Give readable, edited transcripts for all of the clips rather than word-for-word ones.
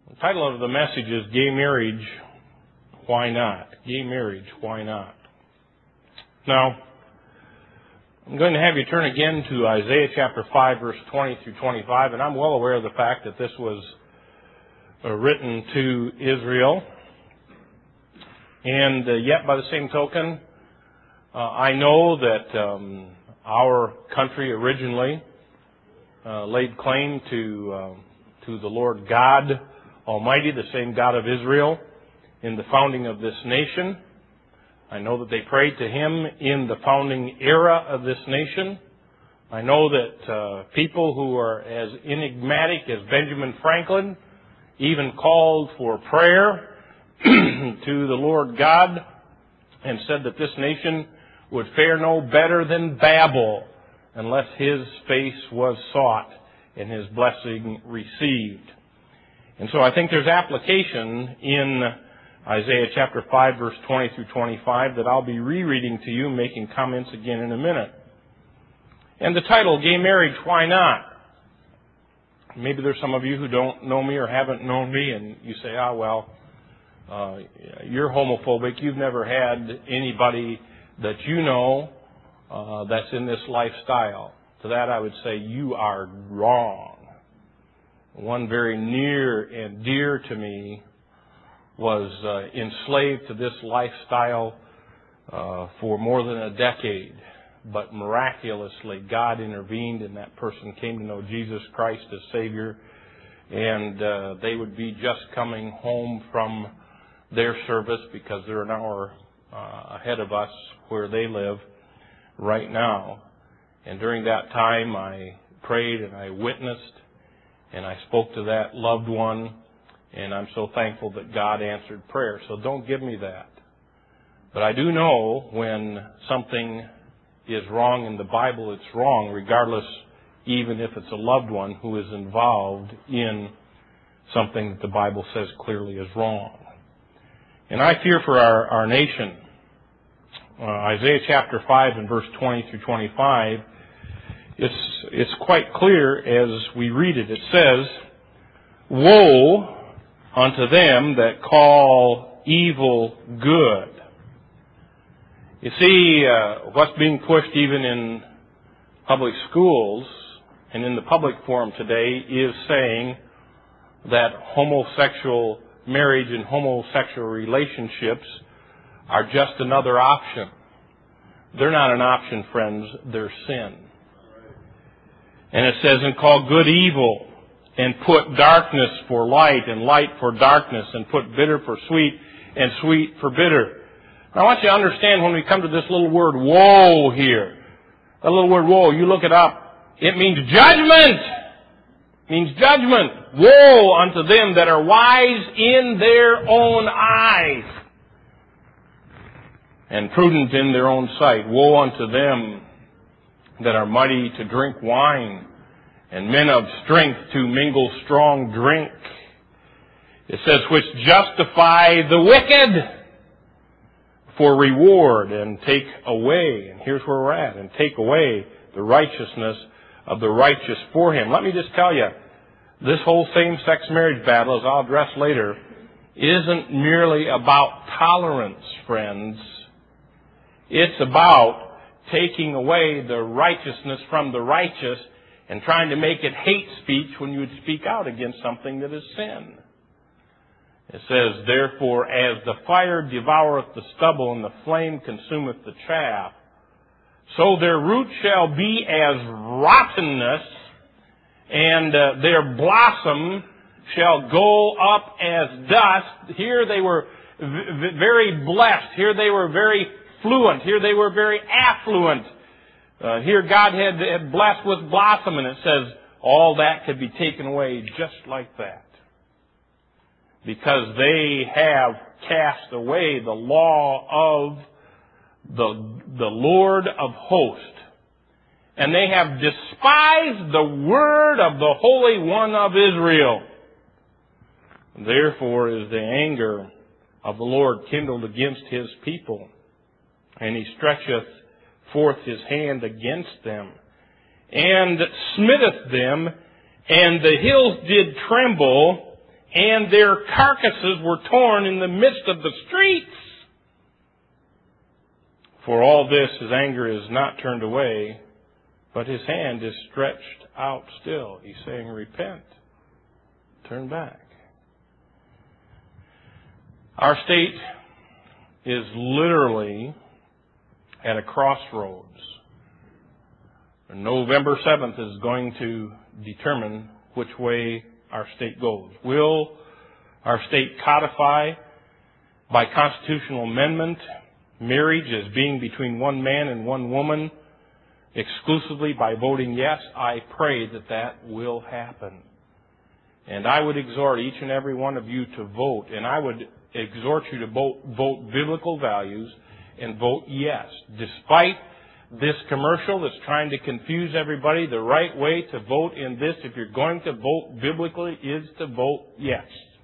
The title of the message is Gay Marriage, Why Not? Gay Marriage, Why Not? Now, I'm going to have you turn again to Isaiah chapter 5, verse 20 through 25, and I'm well aware of the fact that this was written to Israel. And yet, by the same token, I know that our country originally laid claim to the Lord God Almighty, the same God of Israel, in the founding of this nation. I know that they prayed to Him in the founding era of this nation. I know that people who are as enigmatic as Benjamin Franklin even called for prayer to the Lord God and said that this nation would fare no better than Babel unless His face was sought and His blessing received. And so I think there's application in Isaiah chapter 5, verse 20 through 25 that I'll be rereading to you, making comments again in a minute. And the title, Gay Marriage, Why Not? Maybe there's some of you who don't know me or haven't known me, and you say, you're homophobic. You've never had anybody that you know that's in this lifestyle. To that I would say, you are wrong. One very near and dear to me was enslaved to this lifestyle for more than a decade. But miraculously, God intervened and that person came to know Jesus Christ as Savior. And they would be just coming home from their service because they're an hour ahead of us where they live right now. And during that time, I prayed and I witnessed and I spoke to that loved one. And I'm so thankful that God answered prayer. So don't give me that. But I do know when something is wrong in the Bible, it's wrong, regardless, even if it's a loved one who is involved in something that the Bible says clearly is wrong. And I fear for our nation. Isaiah chapter 5 and verse 20 through 25, it's quite clear as we read it. It says, "Woe unto them that call evil good." You see, what's being pushed even in public schools and in the public forum today is saying that homosexual marriage and homosexual relationships are just another option. They're not an option, friends. They're sin. And it says, "And call good evil, and put darkness for light, and light for darkness, and put bitter for sweet, and sweet for bitter." Now I want you to understand when we come to this little word, woe here. That little word, woe, you look it up. It means judgment. It means judgment. Woe unto them that are wise in their own eyes, and prudent in their own sight. Woe unto them that are mighty to drink wine, and men of strength to mingle strong drink. It says, which justify the wicked for reward, and take away, and here's where we're at, and take away the righteousness of the righteous for him. Let me just tell you, this whole same-sex marriage battle, as I'll address later, isn't merely about tolerance, friends. It's about taking away the righteousness from the righteous and trying to make it hate speech when you would speak out against something that is sin. It says, therefore, as the fire devoureth the stubble and the flame consumeth the chaff, so their root shall be as rottenness, and their blossom shall go up as dust. Here they were very blessed. Here they were very fluent. Here they were very affluent. Here God had blessed with blossom, and it says all that could be taken away just like that. Because they have cast away the law of the Lord of hosts. And they have despised the word of the Holy One of Israel. Therefore is the anger of the Lord kindled against His people, and He stretcheth forth His hand against them, and smiteth them, and the hills did tremble, and their carcasses were torn in the midst of the streets. For all this, his anger is not turned away, but his hand is stretched out still. He's saying, repent. Turn back. Our state is literally at a crossroads. November 7th is going to determine which way our state goes. Will our state codify by constitutional amendment marriage as being between one man and one woman exclusively by voting yes? I pray that that will happen. And I would exhort each and every one of you to vote, and I would exhort you to vote biblical values and vote yes. Despite this commercial that's trying to confuse everybody, the right way to vote in this, if you're going to vote biblically, is to vote yes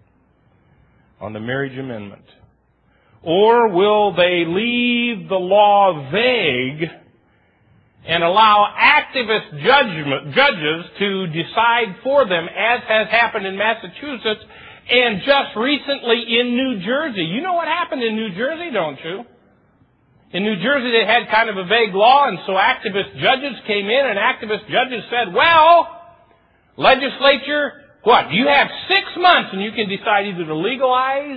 on the marriage amendment. Or will they leave the law vague and allow activist judges to decide for them, as has happened in Massachusetts and just recently in New Jersey? You know what happened in New Jersey, don't you? In New Jersey, they had kind of a vague law, and so activist judges came in, and activist judges said, well, legislature, what? You have 6 months, and you can decide either to legalize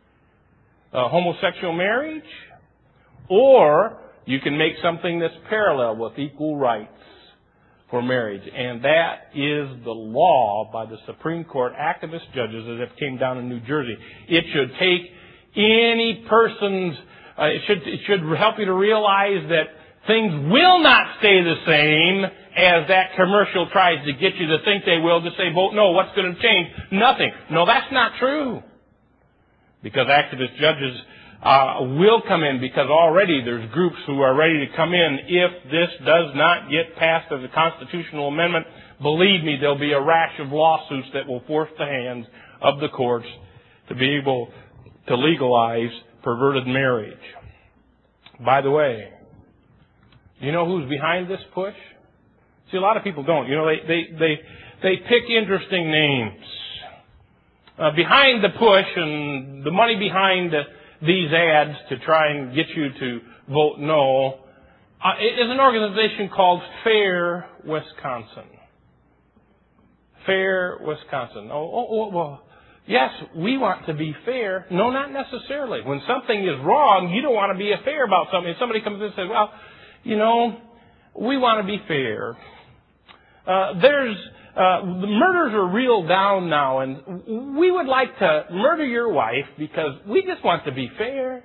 homosexual marriage, or you can make something that's parallel with equal rights for marriage. And that is the law by the Supreme Court activist judges as it came down in New Jersey. It should take any person's it should help you to realize that things will not stay the same as that commercial tries to get you to think they will, to say, vote no, what's going to change? Nothing. No, that's not true. Because activist judges will come in, because already there's groups who are ready to come in. If this does not get passed as a constitutional amendment, believe me, there'll be a rash of lawsuits that will force the hands of the courts to be able to legalize perverted marriage. By the way, do you know who's behind this push? See, a lot of people don't. You know, they pick interesting names. Behind the push and the money behind these ads to try and get you to vote no is an organization called Fair Wisconsin. Fair Wisconsin. Well, yes, we want to be fair. No, not necessarily. When something is wrong, you don't want to be fair about something. If somebody comes in and says, well, you know, we want to be fair. The murders are real down now, and we would like to murder your wife because we just want to be fair.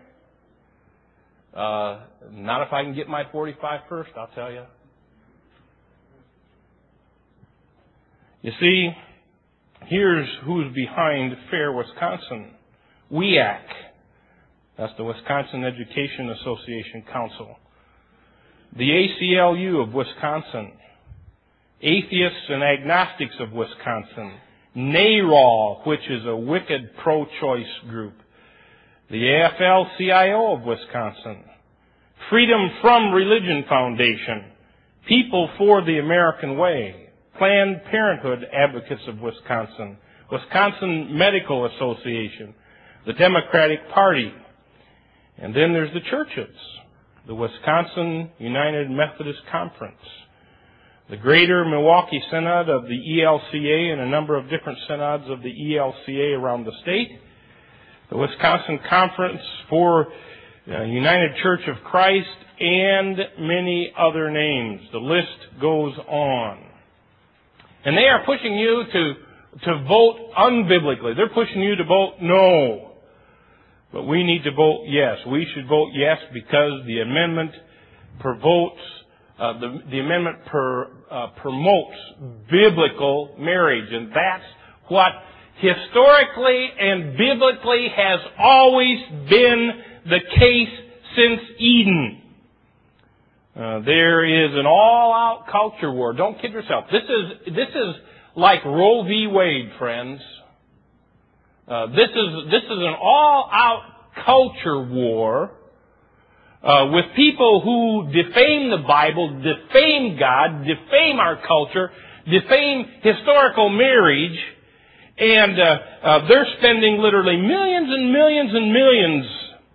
Not if I can get my 45 first, I'll tell you. You see, here's who's behind Fair Wisconsin. WEAC. That's the Wisconsin Education Association Council. The ACLU of Wisconsin. Atheists and Agnostics of Wisconsin. NARAL, which is a wicked pro-choice group. The AFL-CIO of Wisconsin. Freedom from Religion Foundation. People for the American Way. Planned Parenthood Advocates of Wisconsin, Wisconsin Medical Association, the Democratic Party, and then there's the churches, the Wisconsin United Methodist Conference, the Greater Milwaukee Synod of the ELCA and a number of different synods of the ELCA around the state, the Wisconsin Conference for United Church of Christ, and many other names. The list goes on. And they are pushing you to vote unbiblically. They're pushing you to vote no. But we need to vote yes. We should vote yes because the amendment promotes biblical marriage. And that's what historically and biblically has always been the case since Eden. There is an all-out culture war. Don't kid yourself. This is like Roe v. Wade, friends. This is an all-out culture war with people who defame the Bible, defame God, defame our culture, defame historical marriage, And they're spending literally millions and millions and millions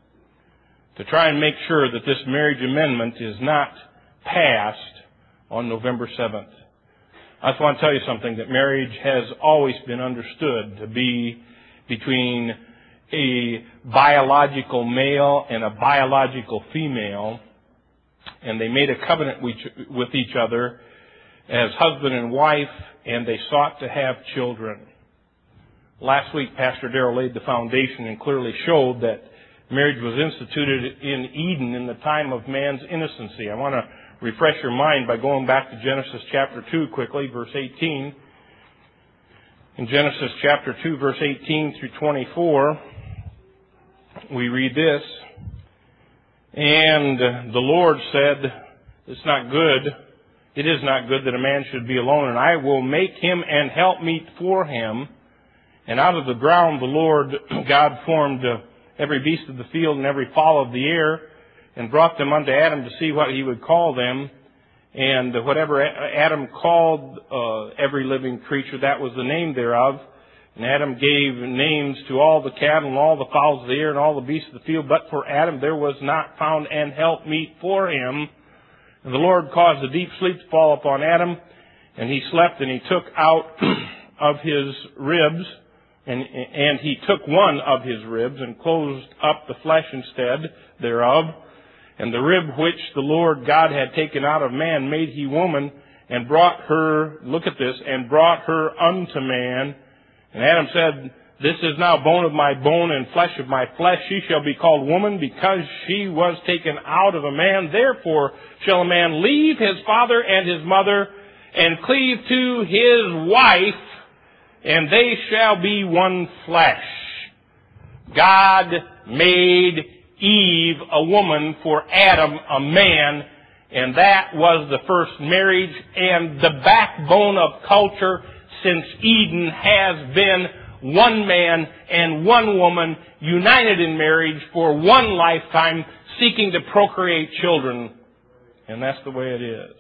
to try and make sure that this marriage amendment is not passed on November 7th. I just want to tell you something, that marriage has always been understood to be between a biological male and a biological female, and they made a covenant with each other as husband and wife, and they sought to have children. Last week, Pastor Darrell laid the foundation and clearly showed that marriage was instituted in Eden in the time of man's innocency. I want to refresh your mind by going back to Genesis chapter 2 quickly, verse 18. In Genesis chapter 2, verse 18 through 24, we read this. And the Lord said, it's not good. It is not good that a man should be alone, and I will make him an helpmeet for him. And out of the ground the Lord God formed every beast of the field and every fowl of the air, and brought them unto Adam to see what he would call them. And whatever Adam called every living creature, that was the name thereof. And Adam gave names to all the cattle and all the fowls of the air and all the beasts of the field. But for Adam there was not found an helpmeet for him. And the Lord caused a deep sleep to fall upon Adam, and he slept, and he took out of his ribs, and he took one of his ribs and closed up the flesh instead thereof. And the rib which the Lord God had taken out of man made he woman, and brought her, look at this, and brought her unto man. And Adam said, this is now bone of my bone and flesh of my flesh. She shall be called woman, because she was taken out of a man. Therefore shall a man leave his father and his mother, and cleave to his wife, and they shall be one flesh. God made Eve a woman, for Adam a man, and that was the first marriage, and the backbone of culture since Eden has been one man and one woman united in marriage for one lifetime, seeking to procreate children. And that's the way it is.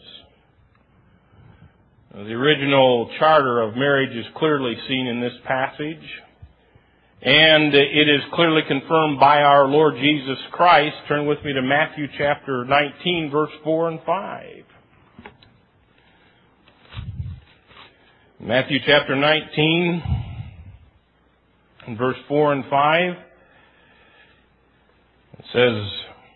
The original charter of marriage is clearly seen in this passage, and it is clearly confirmed by our Lord Jesus Christ. Turn with me to Matthew chapter 19, verse 4 and 5. Matthew chapter 19, and verse 4 and 5. It says,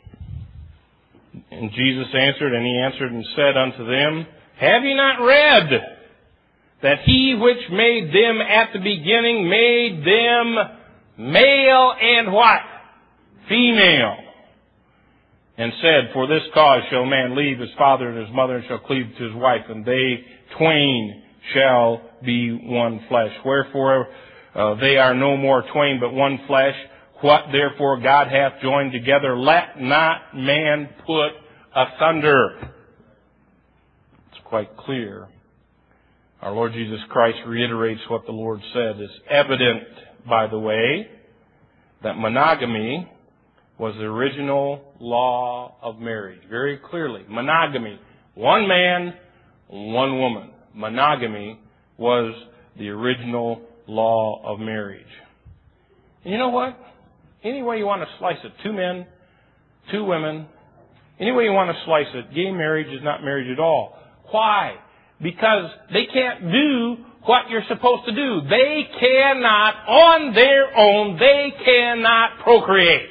and Jesus answered, and he answered and said unto them, have ye not read that he which made them at the beginning made them male and what? Female. And said, for this cause shall a man leave his father and his mother, and shall cleave to his wife, and they twain shall be one flesh. Wherefore they are no more twain, but one flesh. What therefore God hath joined together, let not man put asunder. It's quite clear. Our Lord Jesus Christ reiterates what the Lord said. It's evident, by the way, that monogamy was the original law of marriage. Very clearly. Monogamy. One man, one woman. Monogamy was the original law of marriage. And you know what? Any way you want to slice it, 2 men, 2 women, any way you want to slice it, gay marriage is not marriage at all. Why? Because they can't do what you're supposed to do. They cannot, on their own, they cannot procreate.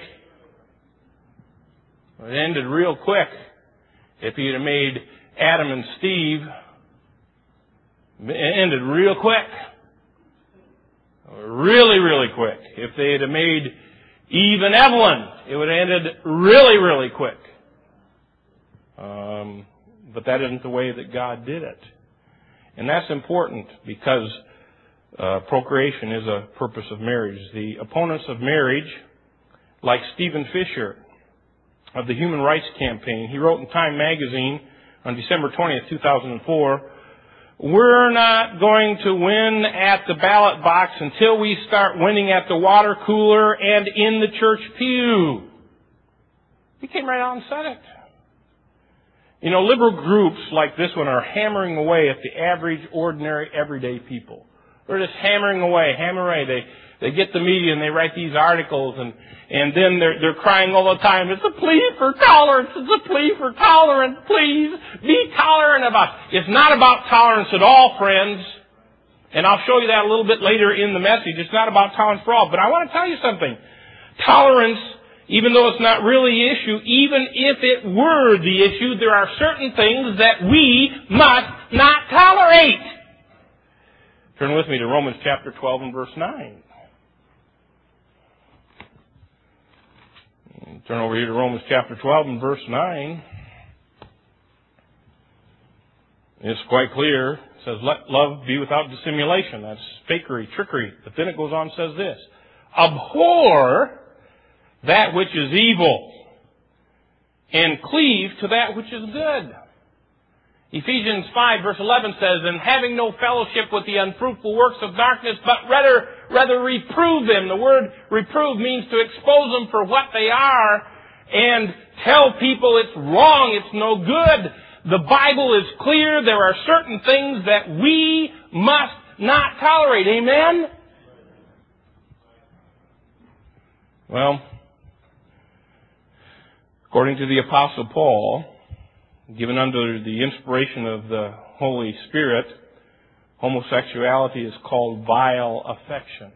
It ended real quick. If you'd have made Adam and Steve, it ended real quick. Really, really quick. If they'd have made Eve and Evelyn, it would have ended really, really quick. But that isn't the way that God did it. And that's important because procreation is a purpose of marriage. The opponents of marriage, like Stephen Fisher of the Human Rights Campaign, he wrote in Time magazine on December 20th, 2004, we're not going to win at the ballot box until we start winning at the water cooler and in the church pew. He came right out and said it. You know, liberal groups like this one are hammering away at the average, ordinary, everyday people. They're just hammering away. They get the media and they write these articles, and then they're crying all the time. It's a plea for tolerance. It's a plea for tolerance. Please be tolerant of us. It's not about tolerance at all, friends. And I'll show you that a little bit later in the message. It's not about tolerance for all. But I want to tell you something. Tolerance, even though it's not really the issue, even if it were the issue, there are certain things that we must not tolerate. Turn with me to Romans chapter 12 and verse 9. Turn over here to Romans chapter 12 and verse 9. It's quite clear. It says, let love be without dissimulation. That's fakery, trickery. But then it goes on and says this. Abhor that which is evil, and cleave to that which is good. Ephesians 5 verse 11 says, and having no fellowship with the unfruitful works of darkness, but rather reprove them. The word reprove means to expose them for what they are and tell people it's wrong, it's no good. The Bible is clear. There are certain things that we must not tolerate. Amen? Well, according to the Apostle Paul, given under the inspiration of the Holy Spirit, homosexuality is called vile affection.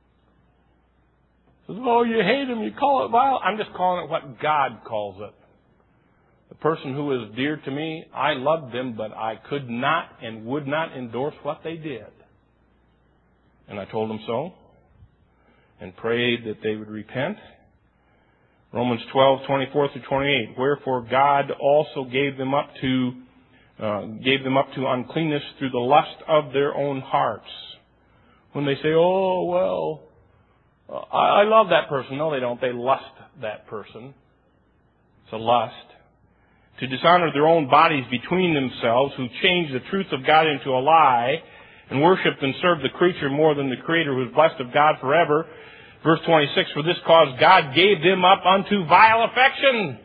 Says, oh, you hate him, you call it vile. I'm just calling it what God calls it. The person who is dear to me, I loved them, but I could not and would not endorse what they did. And I told them so and prayed that they would repent. Romans 12:24 through 28. Wherefore God also gave them up to uncleanness through the lust of their own hearts. When they say, oh, well, I love that person. No, they don't. They lust that person. It's a lust. To dishonor their own bodies between themselves, who change the truth of God into a lie, and worshiped and served the creature more than the Creator, who is blessed of God forever. Verse 26, for this cause God gave them up unto vile affection.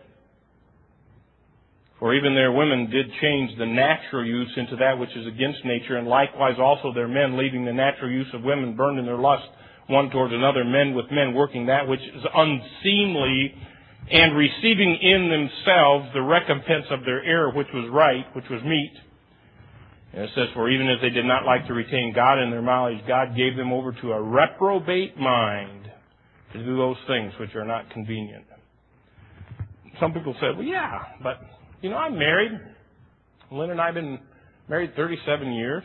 For even their women did change the natural use into that which is against nature, and likewise also their men, leaving the natural use of women, burned in their lust one towards another, men with men, working that which is unseemly, and receiving in themselves the recompense of their error, which was right, which was meet. And it says, for even as they did not like to retain God in their knowledge, God gave them over to a reprobate mind to do those things which are not convenient. Some people say, well, yeah, but, I'm married. Lynn and I have been married 37 years.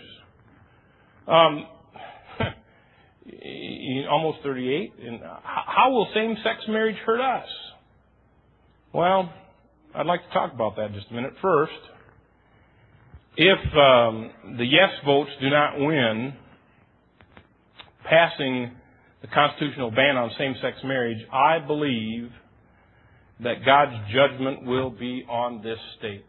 Almost 38. And how will same-sex marriage hurt us? Well, I'd like to talk about that just a minute. First, if the yes votes do not win, passing the constitutional ban on same-sex marriage, I believe that God's judgment will be on this state.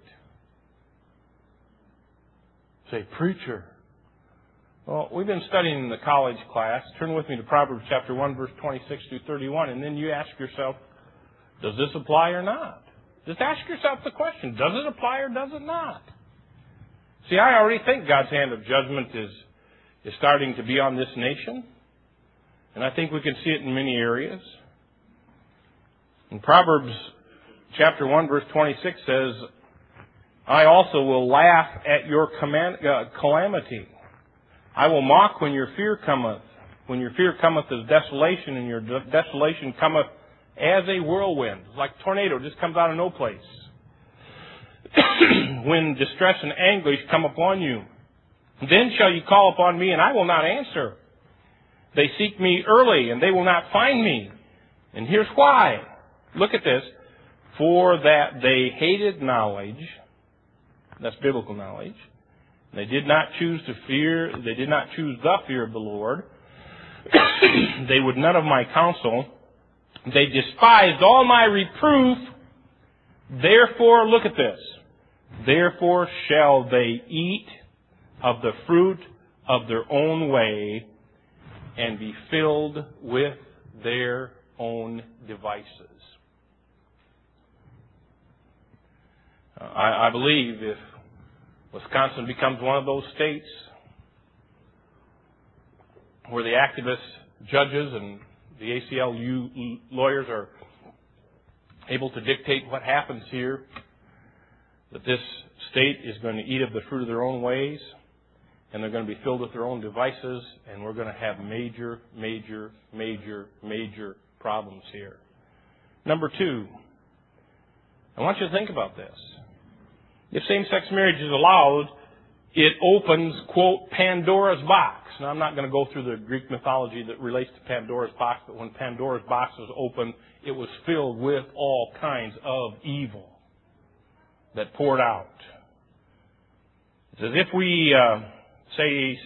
Say, preacher. Well, we've been studying in the college class. Turn with me to Proverbs chapter 1, verse 26 through 31, and then you ask yourself, does this apply or not? Just ask yourself the question, does it apply or does it not? See, I already think God's hand of judgment is starting to be on this nation. And I think we can see it in many areas. In Proverbs chapter 1, verse 26 says, I also will laugh at your calamity. I will mock when your fear cometh. When your fear cometh as desolation, and your desolation cometh as a whirlwind. Like a tornado, just comes out of no place. When distress and anguish come upon you, then shall you call upon me, and I will not answer. They seek me early, and they will not find me. And here's why. Look at this. For that they hated knowledge. That's biblical knowledge. They did not choose the fear of the Lord. They would none of my counsel. They despised all my reproof. Therefore, look at this. Therefore shall they eat of the fruit of their own way, and be filled with their own devices. I believe if Wisconsin becomes one of those states where the activist judges and the ACLU lawyers are able to dictate what happens here, that this state is going to eat of the fruit of their own ways, and they're going to be filled with their own devices, and we're going to have major, major, major, major problems here. Number two, I want you to think about this. If same-sex marriage is allowed, it opens, quote, Pandora's box. Now, I'm not going to go through the Greek mythology that relates to Pandora's box, but when Pandora's box was opened, it was filled with all kinds of evil that poured out. It's as if we say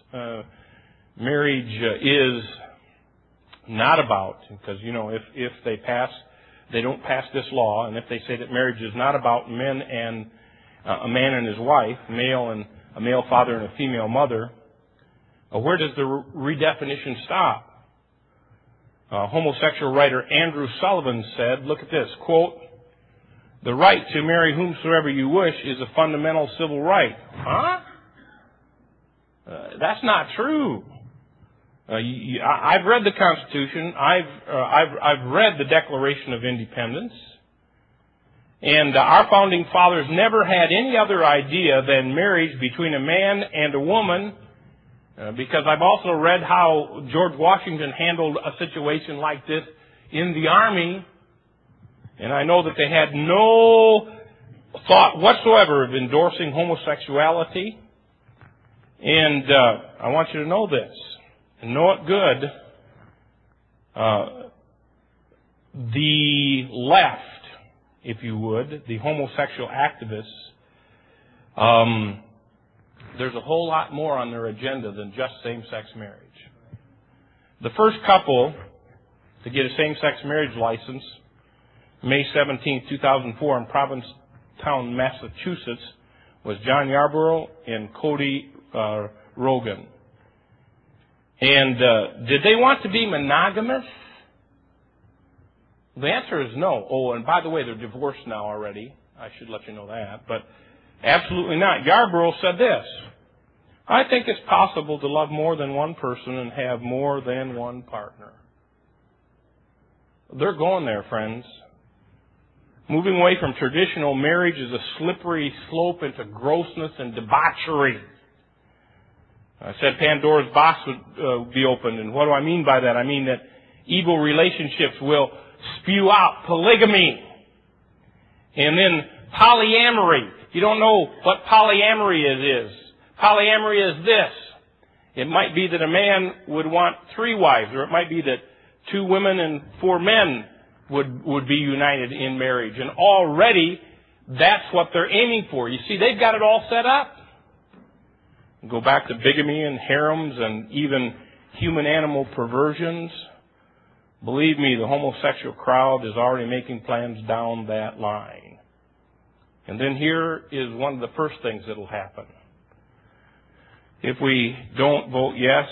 marriage is not about, because, you know, if they don't pass this law, and if they say that marriage is not about men and a man and his wife, a male father and a female mother, where does the redefinition stop? Homosexual writer Andrew Sullivan said, look at this, quote, "The right to marry whomsoever you wish is a fundamental civil right." Huh? That's not true. I've read the Constitution. I've read the Declaration of Independence. And our founding fathers never had any other idea than marriage between a man and a woman, because I've also read how George Washington handled a situation like this in the Army, and I know that they had no thought whatsoever of endorsing homosexuality. And I want you to know this, and know it good. The left, if you would, the homosexual activists, there's a whole lot more on their agenda than just same-sex marriage. The first couple to get a same-sex marriage license, May 17, 2004, in Provincetown, Massachusetts, was John Yarborough and Cody Rogan. And did they want to be monogamous? The answer is no. Oh, and by the way, they're divorced now already. I should let you know that. But absolutely not. Yarborough said this: "I think it's possible to love more than one person and have more than one partner." They're going there, friends. Moving away from traditional marriage is a slippery slope into grossness and debauchery. I said Pandora's box would be opened, and what do I mean by that? I mean that evil relationships will spew out polygamy, and then polyamory. If you don't know what polyamory is. Polyamory is this. It might be that a man would want 3 wives, or it might be that 2 women and 4 men would be united in marriage. And already, that's what they're aiming for. You see, they've got it all set up. Go back to bigamy and harems and even human-animal perversions. Believe me, the homosexual crowd is already making plans down that line. And then here is one of the first things that will happen. If we don't vote yes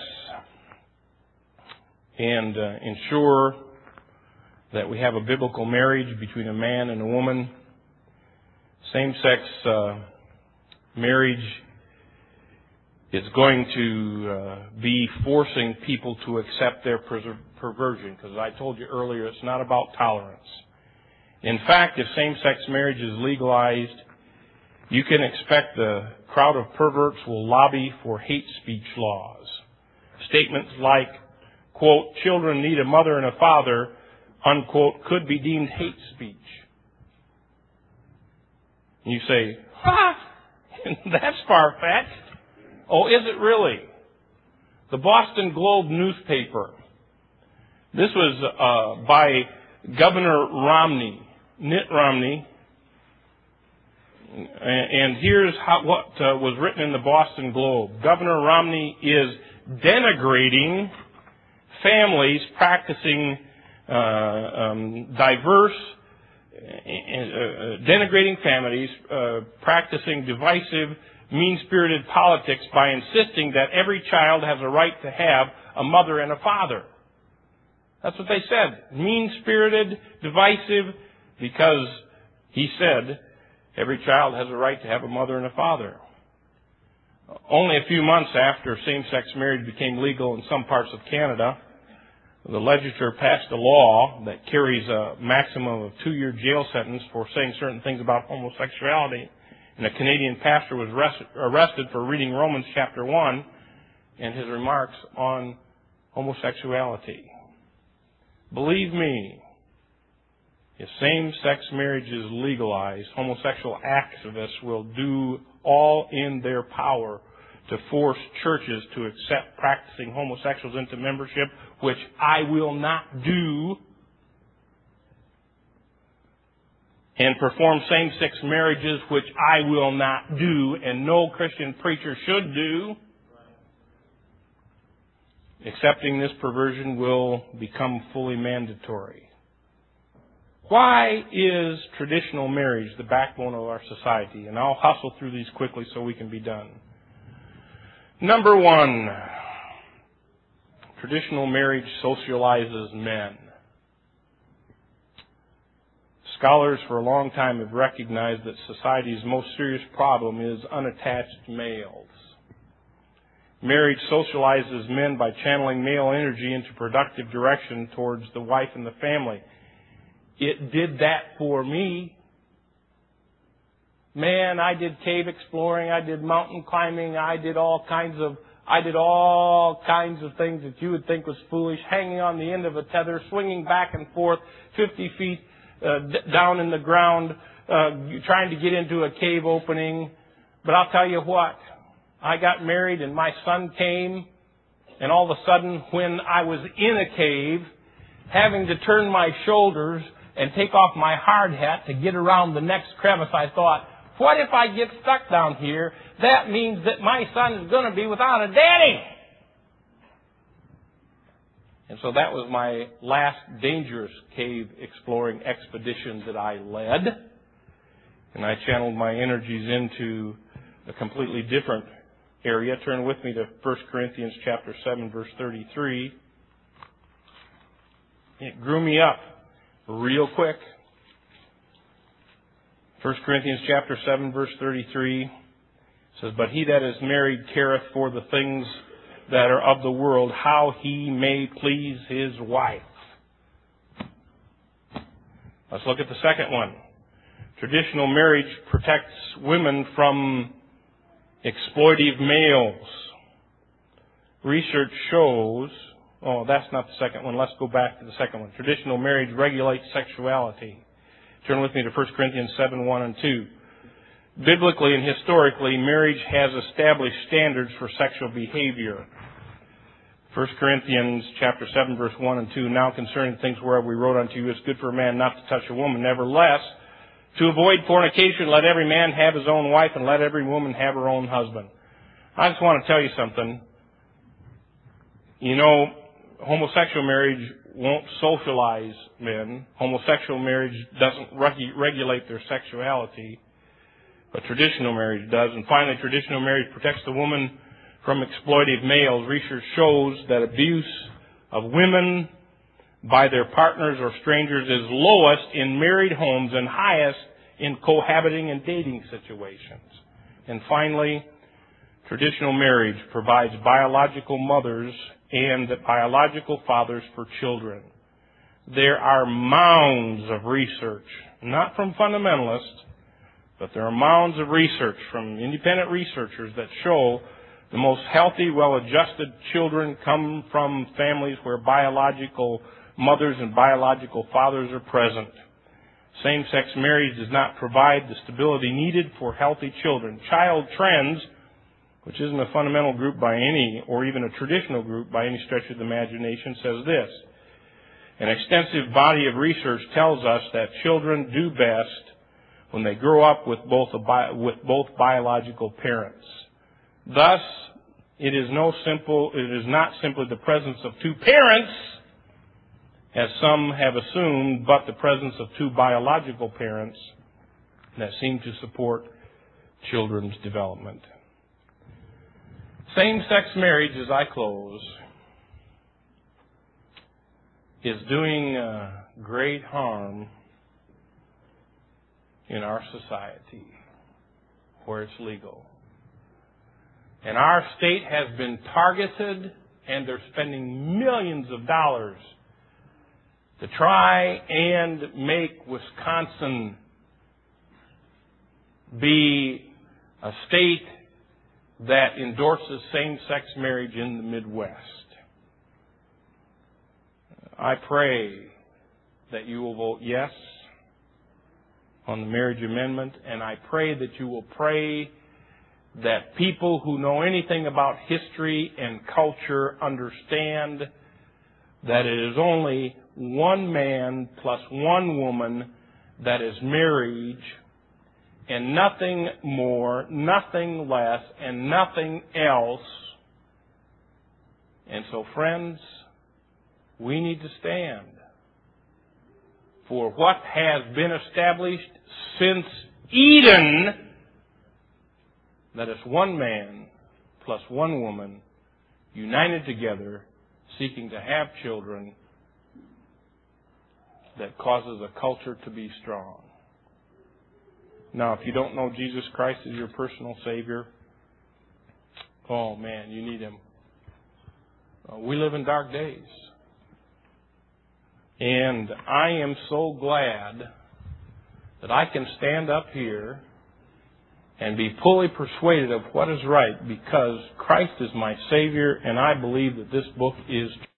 and ensure that we have a biblical marriage between a man and a woman, same-sex marriage is going to be forcing people to accept their perversion, because I told you earlier, it's not about tolerance. In fact, if same-sex marriage is legalized, you can expect the crowd of perverts will lobby for hate speech laws. Statements like, quote, "Children need a mother and a father," unquote, could be deemed hate speech. And you say, that's far-fetched. Oh, is it really? The Boston Globe newspaper. This was by Governor Romney, Mitt Romney. And here's what was written in the Boston Globe. Governor Romney is denigrating families practicing denigrating families practicing divisive, mean-spirited politics by insisting that every child has a right to have a mother and a father. That's what they said. Mean-spirited, divisive, because he said every child has a right to have a mother and a father. Only a few months after same-sex marriage became legal in some parts of Canada, the legislature passed a law that carries a maximum of 2-year jail sentence for saying certain things about homosexuality. And a Canadian pastor was arrested for reading Romans chapter 1 and his remarks on homosexuality. Believe me, if same-sex marriage is legalized, homosexual activists will do all in their power to force churches to accept practicing homosexuals into membership, which I will not do, and perform same-sex marriages, which I will not do, and no Christian preacher should do. Accepting this perversion will become fully mandatory. Why is traditional marriage the backbone of our society? And I'll hustle through these quickly so we can be done. Number one, traditional marriage socializes men. Scholars for a long time have recognized that society's most serious problem is unattached males. Marriage socializes men by channeling male energy into productive direction towards the wife and the family. It did that for me. Man, I did cave exploring, I did mountain climbing, I did all kinds of things that you would think was foolish, hanging on the end of a tether, swinging back and forth 50 feet down in the ground, trying to get into a cave opening. But I'll tell you what, I got married and my son came, and all of a sudden when I was in a cave, having to turn my shoulders and take off my hard hat to get around the next crevice, I thought, what if I get stuck down here? That means that my son is going to be without a daddy. And so that was my last dangerous cave exploring expedition that I led. And I channeled my energies into a completely different area. Turn with me to 1 Corinthians chapter 7, verse 33. It grew me up real quick. 1 Corinthians chapter 7, verse 33 says, "But he that is married careth for the things that are of the world, how he may please his wife." Let's look at the second one. Traditional marriage protects women from exploitive males. Research shows, that's not the second one. Let's go back to the second one. Traditional marriage regulates sexuality. Turn with me to 1 Corinthians 7, 1 and 2. Biblically and historically, marriage has established standards for sexual behavior. 1 Corinthians chapter 7, verse 1 and 2, "Now concerning things whereof we wrote unto you, it's good for a man not to touch a woman. Nevertheless, to avoid fornication, let every man have his own wife, and let every woman have her own husband." I just want to tell you something. You know, homosexual marriage won't socialize men. Homosexual marriage doesn't regulate their sexuality, but traditional marriage does. And finally, traditional marriage protects the woman from exploitive males. Research shows that abuse of women by their partners or strangers is lowest in married homes and highest in cohabiting and dating situations. And finally, traditional marriage provides biological mothers and biological fathers for children. There are mounds of research, not from fundamentalists, but there are mounds of research from independent researchers that show the most healthy, well-adjusted children come from families where biological mothers and biological fathers are present. Same-sex marriage does not provide the stability needed for healthy children. Child Trends, which isn't a fundamental group by any, or even a traditional group by any stretch of the imagination, says this: "An extensive body of research tells us that children do best when they grow up with both biological parents. Thus, it is not simply the presence of two parents, as some have assumed, but the presence of two biological parents that seem to support children's development." Same-sex marriage, as I close, is doing great harm in our society where it's legal. And our state has been targeted, and they're spending millions of dollars to try and make Wisconsin be a state that endorses same-sex marriage in the Midwest. I pray that you will vote yes on the marriage amendment, and I pray that you will pray that people who know anything about history and culture understand that it is only one man plus one woman that is marriage, and nothing more, nothing less, and nothing else. And so, friends, we need to stand for what has been established since Eden, that is one man plus one woman united together seeking to have children that causes a culture to be strong. Now, if you don't know Jesus Christ as your personal Savior, oh man, you need Him. We live in dark days. And I am so glad that I can stand up here and be fully persuaded of what is right, because Christ is my Savior, and I believe that this book is true.